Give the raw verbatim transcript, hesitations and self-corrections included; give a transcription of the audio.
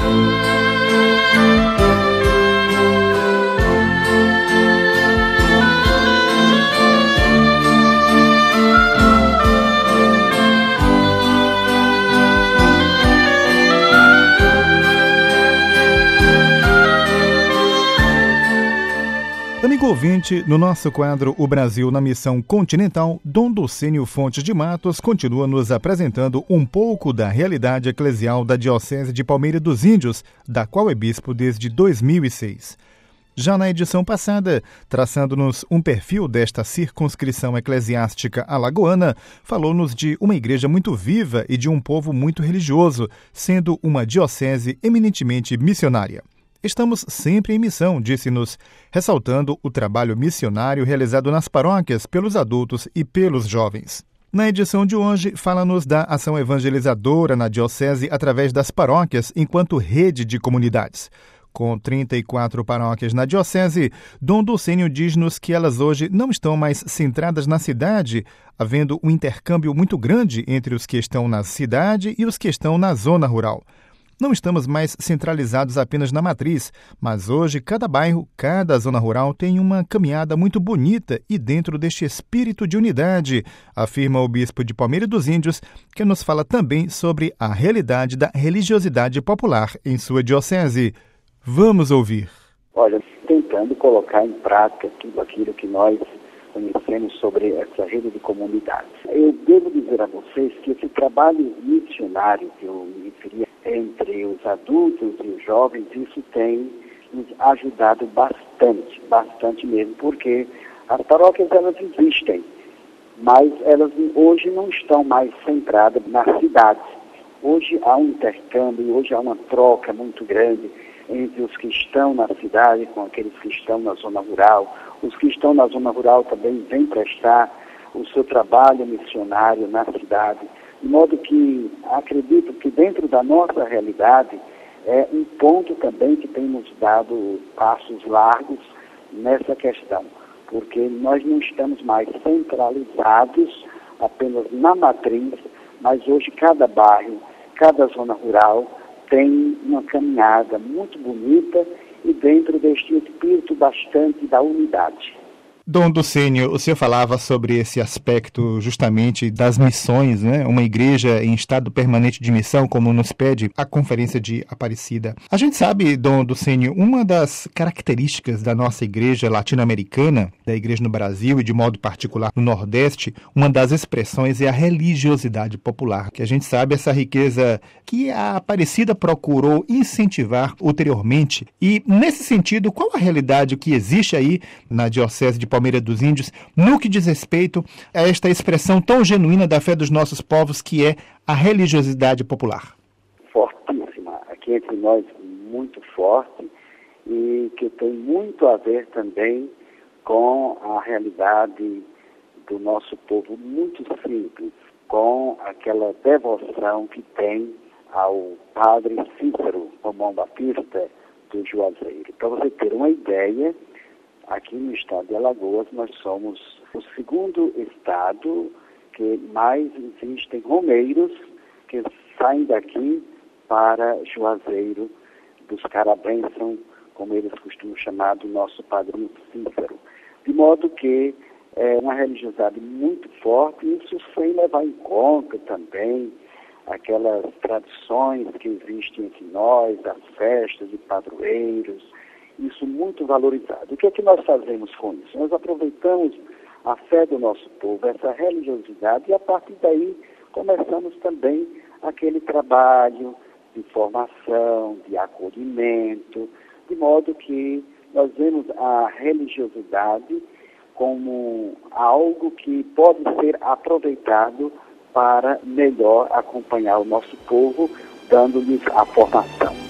Amigo ouvinte, no nosso quadro O Brasil na Missão Continental, Dom Docênio Fontes de Matos continua nos apresentando um pouco da realidade eclesial da Diocese de Palmeira dos Índios, da qual é bispo desde dois mil e seis. Já na edição passada, traçando-nos um perfil desta circunscrição eclesiástica alagoana, falou-nos de uma igreja muito viva e de um povo muito religioso, sendo uma diocese eminentemente missionária. Estamos sempre em missão, disse-nos, ressaltando o trabalho missionário realizado nas paróquias pelos adultos e pelos jovens. Na edição de hoje, fala-nos da ação evangelizadora na diocese através das paróquias enquanto rede de comunidades. Com trinta e quatro paróquias na diocese, Dom Docênio diz-nos que elas hoje não estão mais centradas na cidade, havendo um intercâmbio muito grande entre os que estão na cidade e os que estão na zona rural. Não estamos mais centralizados apenas na matriz, mas hoje cada bairro, cada zona rural tem uma caminhada muito bonita e dentro deste espírito de unidade, afirma o bispo de Palmeira dos Índios, que nos fala também sobre a realidade da religiosidade popular em sua diocese. Vamos ouvir. Olha, tentando colocar em prática tudo aquilo que nós conhecemos sobre essa rede de comunidades. Eu devo dizer a vocês que esse trabalho missionário que eu me referi entre os adultos e os jovens, isso tem nos ajudado bastante, bastante mesmo, porque as paróquias elas existem, mas elas hoje não estão mais centradas nas cidades. Hoje há um intercâmbio, hoje há uma troca muito grande entre os que estão na cidade com aqueles que estão na zona rural. Os que estão na zona rural também vêm prestar o seu trabalho missionário na cidade. De modo que acredito que dentro da nossa realidade é um ponto também que tem nos dado passos largos nessa questão, porque nós não estamos mais centralizados apenas na matriz, mas hoje cada bairro, cada zona rural tem uma caminhada muito bonita e dentro deste espírito bastante da unidade. Dom Docênio, o senhor falava sobre esse aspecto justamente das missões, né? Uma igreja em estado permanente de missão, como nos pede a Conferência de Aparecida. A gente sabe, Dom Docênio, uma das características da nossa igreja latino-americana, da igreja no Brasil e de modo particular no Nordeste, uma das expressões é a religiosidade popular, que a gente sabe essa riqueza que a Aparecida procurou incentivar ulteriormente. E, nesse sentido, qual a realidade que existe aí na Diocese de Palmeira dos Índios, no que diz respeito a esta expressão tão genuína da fé dos nossos povos, que é a religiosidade popular? Fortíssima, aqui entre nós muito forte e que tem muito a ver também com a realidade do nosso povo muito simples, com aquela devoção que tem ao Padre Cícero Romão Batista do Juazeiro. Para você ter uma ideia, aqui no estado de Alagoas, nós somos o segundo estado que mais existem romeiros que saem daqui para Juazeiro, buscar a bênção, como eles costumam chamar, do nosso padrinho Cícero. De modo que é uma religiosidade muito forte, isso sem levar em conta também aquelas tradições que existem entre nós, as festas de padroeiros, isso muito valorizado. O que é que nós fazemos com isso? Nós aproveitamos a fé do nosso povo, essa religiosidade, e a partir daí começamos também aquele trabalho de formação, de acolhimento, de modo que nós vemos a religiosidade como algo que pode ser aproveitado para melhor acompanhar o nosso povo, dando-lhes a formação.